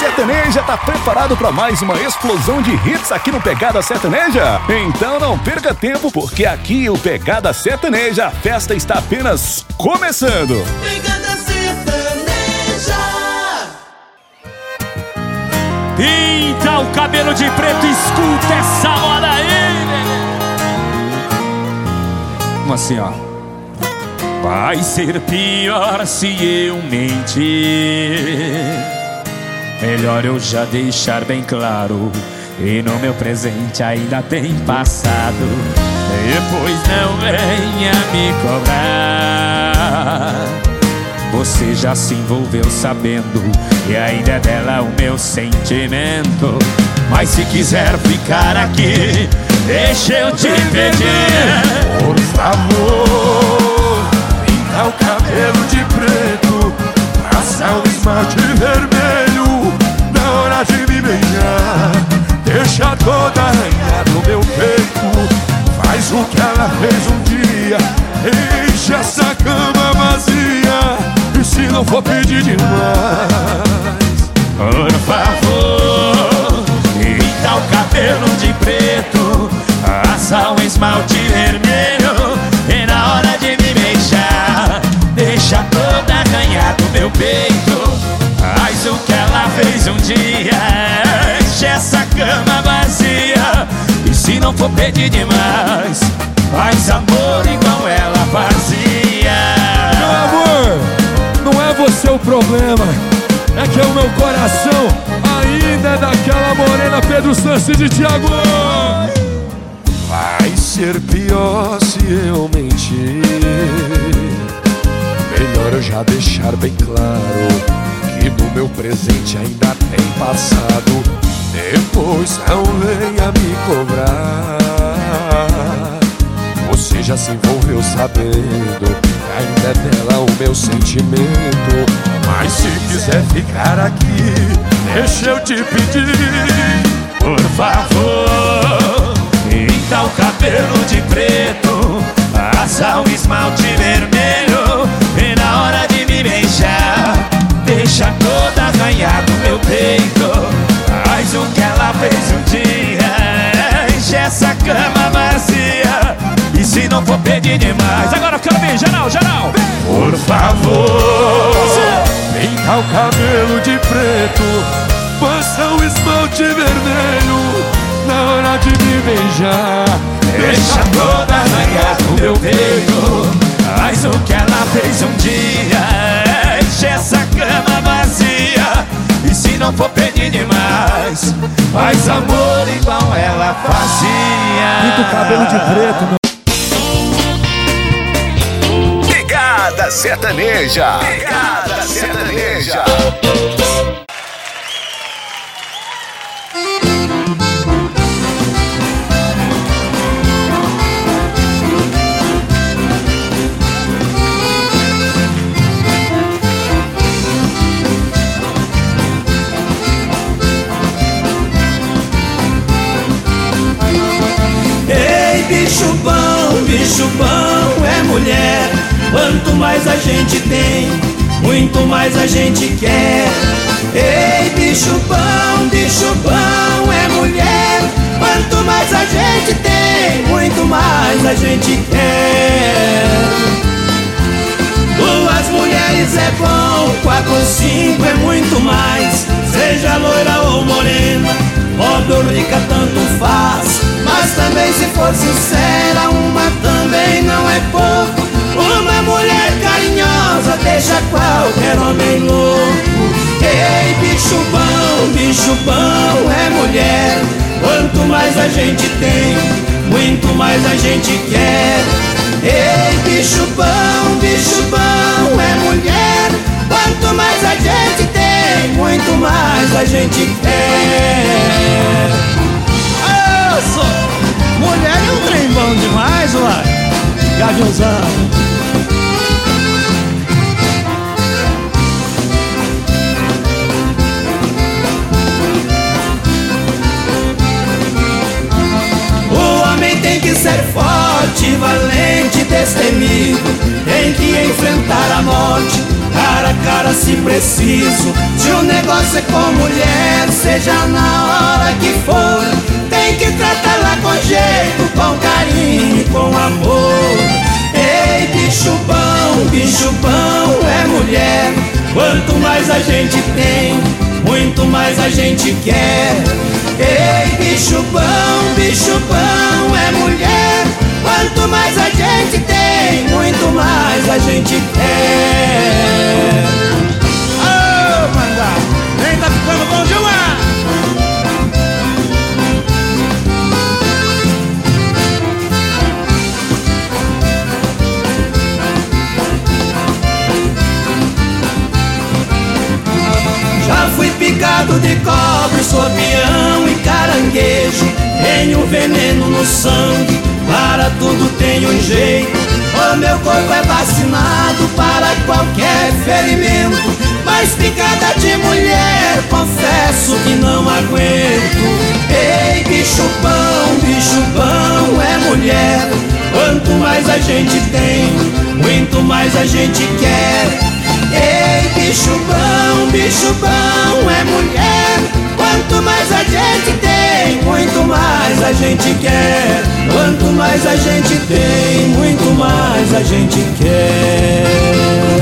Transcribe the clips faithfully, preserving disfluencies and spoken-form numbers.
Sertaneja tá preparado para mais uma explosão de hits aqui no Pegada Sertaneja? Então não perca tempo, porque aqui o Pegada Sertaneja, a festa está apenas começando. Pegada Sertaneja. Pinta o cabelo de preto, escuta essa moda aí. Como assim, ó? Vai ser pior se eu mentir. Melhor eu já deixar bem claro. E no meu presente ainda tem passado. Depois não venha me cobrar. Você já se envolveu sabendo, e ainda é dela o meu sentimento. Mas se quiser ficar aqui, deixa eu te pedir, por favor, pinta o cabelo de preto, passa o esmalte vermelho na hora de me beijar. Deixa toda arranhada no meu peito, faz o que ela fez um dia, enche essa cama vazia. E se não for pedir demais, por favor, pinta o cabelo de preto, passa um esmalte vermelho, e na hora de me beijar, deixa toda arranhada no meu peito. Faz o que ela fez um dia, enche essa cama vazia. E se não for pedir demais, faz amor igual ela fazia. Meu amor, não é você o problema, é que o meu coração ainda é daquela morena Pedro Sanches de Thiago. Vai ser pior se eu mentir. Melhor eu já deixar bem claro que no meu presente ainda tem passado. Depois não venha me cobrar. Você já se envolveu sabendo, ainda é dela o meu sentimento. Mas se quiser ficar aqui, deixa eu te pedir, por favor, pinta o cabelo de preto, passa um esmalte vermelho, e na hora de me beijar, deixa toda arranhada no meu peito. Faz o que ela fez um dia, enche essa cama vazia. E se não for pedir demais, agora eu quero ver, geral, geral, por favor, pinta o cabelo de preto, passa o esmalte vermelho na hora de me beijar. Deixa toda arranhada no meu peito. Faz o que ela fez um dia, enche essa cama vazia. E se não for pedir demais, faz amor igual ela fazia. Pinta o cabelo de preto, meu. Pegada Sertaneja. Pegada Sertaneja. Ei, bicho bom, bicho bom é mulher. Quanto mais a gente tem, muito mais a gente quer. Ei, bicho bom, bicho bom é mulher. Quanto mais a gente tem, muito mais a gente quer. Duas mulheres é bom, quatro ou cinco é muito mais. Seja loira ou morena, pobre ou rica tanto faz. Mas também se for sincera, uma também não é pouco. Uma mulher carinhosa deixa qualquer homem louco. Ei, bicho bom, bicho bom é mulher. Quanto mais a gente tem, muito mais a gente quer. Ei, bicho bom, bicho bom é mulher. Quanto mais a gente tem, muito mais a gente quer. Isso! Mulher é um trem bom demais, uai. Gaviãozão. O homem tem que ser forte, valente, destemido. Tem que enfrentar a morte, cara a cara para se preciso. Se o negócio é com mulher, seja na hora que for, tem que tratá-la com jeito, com carinho e com amor. Ei, bicho bom, bicho bom é mulher. Quanto mais a gente tem, muito mais a gente quer. Ei, bicho bom, bicho bom é mulher. Quanto mais a gente tem, muito mais a gente quer. Ô, oh, manda, nem tá ficando bom, Gilmar. Já fui picado de cobra, escorpião e caranguejo. Tenho veneno no sangue, para tudo tem um jeito. O meu corpo é vacinado para qualquer ferimento, mas picada de mulher, confesso que não aguento. Ei, bicho bom, bicho bom é mulher. Quanto mais a gente tem, muito mais a gente quer. Ei, bicho bom, bicho bom é mulher. Quanto mais a gente tem, muito mais a gente quer. Quanto mais a gente tem, muito mais a gente quer.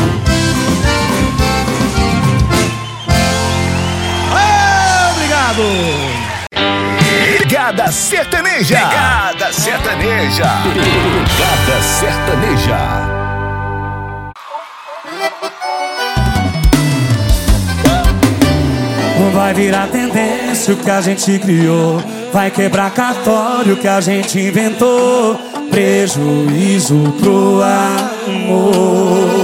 Oh, obrigado. Pegada Sertaneja. Pegada Sertaneja. Pegada Sertaneja. Vai virar tendência o que a gente criou, vai quebrar cartório que a gente inventou. Prejuízo pro amor.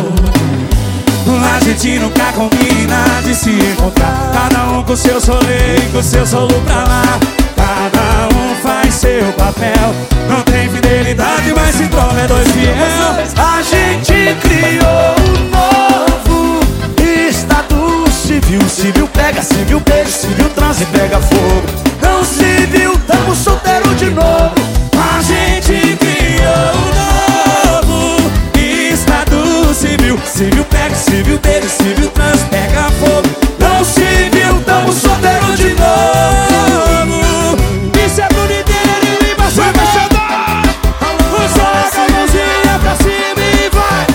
A gente nunca combina de se encontrar, cada um com seu solê e com seu solo pra lá. Cada um faz seu papel, não tem fidelidade, mas se trova é dois fiel. A gente criou um novo estado civil. Civil pega, civil beijo, civil transa e pega fogo. Não civil, tamo solteiro de novo. A gente criou um novo estado civil. Civil pega, civil beijo, civil transa e pega fogo. Não civil, tamo solteiro de novo. Isso é boniteiro e embaçador. Joga a mãozinha pra cima e vai.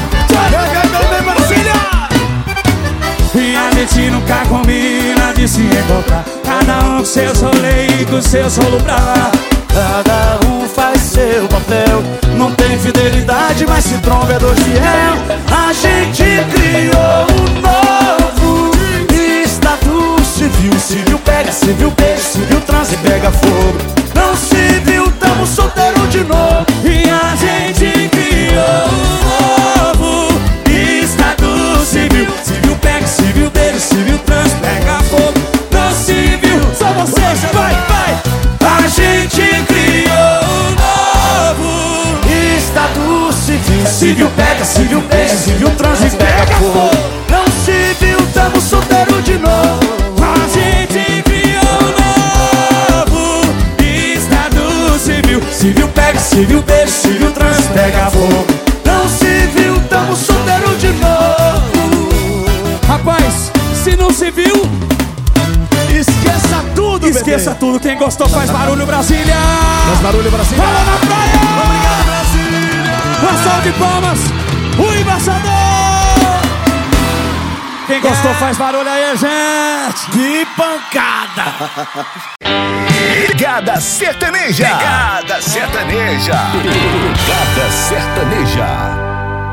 E a gente nunca combina de se encontrar, cada um com seu solê e com seu solo pra lá. Cada um faz seu papel, não tem fidelidade, mas se tromba é dois fiel. A gente criou um novo estado civil. Civil pega, civil beijo, civil transa e pega fogo. Não civil, tamo solteiro de novo. E a gente criou um novo estado civil. Civil pega, civil beijo, civil trans, pega fogo. Não civil, só vocês, vai, vai. A gente criou um novo estado civil. Civil pega, civil beijo, civil trans e pega fogo. Não civil, tamo solteiro de novo. A gente criou um novo estado civil. Civil pega, civil beijo, civil trans, pega fogo. Não civil, tamo solteiro de novo. Rapaz, se não se viu, esqueça tudo, esqueça bebê. tudo. Quem gostou faz barulho, Brasília. Faz barulho, Brasília. Fala na praia. Obrigado, Brasília. Uma salva de palmas, o embaixador. Quem gostou faz barulho aí, gente. Que pancada. Pegada Sertaneja. Pegada Sertaneja. Pegada Sertaneja.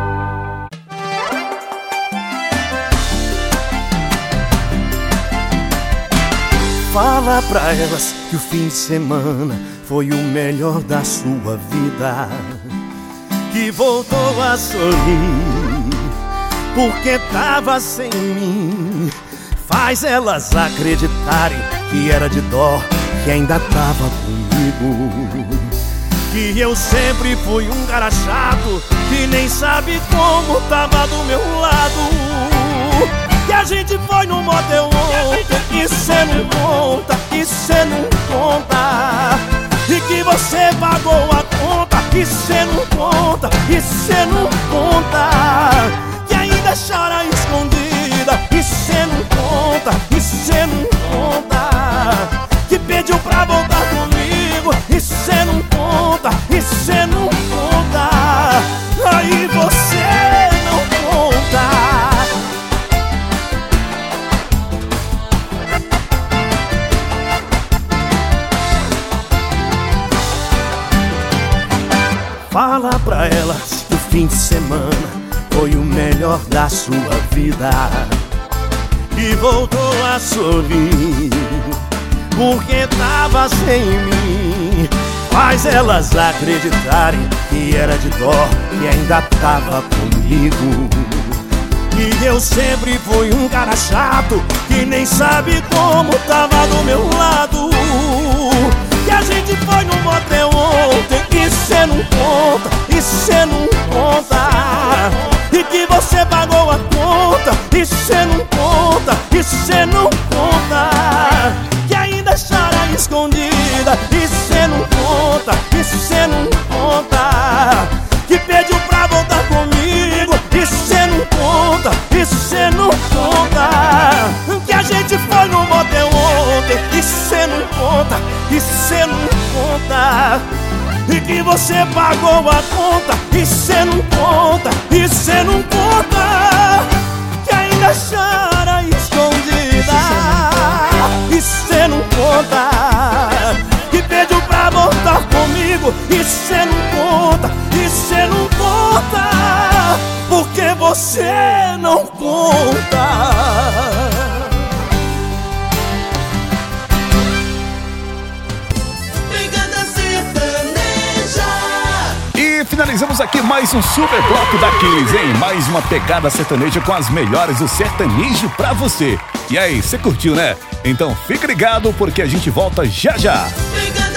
Fala pra elas que o fim de semana foi o melhor da sua vida, que voltou a sorrir porque tava sem mim. Faz elas acreditarem que era de dó, que ainda tava comigo, que eu sempre fui um cara chato, que nem sabe como tava do meu lado. Que a gente foi no motel ontem, e cê não conta, e cê não conta. E que você pagou a conta, e cê não conta, e cê não conta. Que ainda chora escondido fim de semana foi o melhor da sua vida. E voltou a sorrir porque tava sem mim. Faz elas acreditarem que era de dó e ainda tava comigo. E eu sempre fui um cara chato que nem sabe como tava do meu lado. E a gente foi no motel ontem e cê não conta, e cê não conta. E que você pagou a conta e cê não conta, e cê não conta. Que ainda chora escondida e cê não conta, e cê não conta. Que pediu pra voltar comigo e cê não conta, e cê não conta. Que a gente foi no motel ontem e cê não conta, e cê não conta. E que você pagou a conta e cê não conta, e cê não conta. Que ainda chora escondida e cê não conta. Que pediu pra voltar comigo e cê não conta, e cê não conta. Porque você não conta. E finalizamos aqui mais um super bloco daqueles, hein? Mais uma pegada sertaneja com as melhores do sertanejo pra você. E aí, você curtiu, né? Então fica ligado porque a gente volta já já.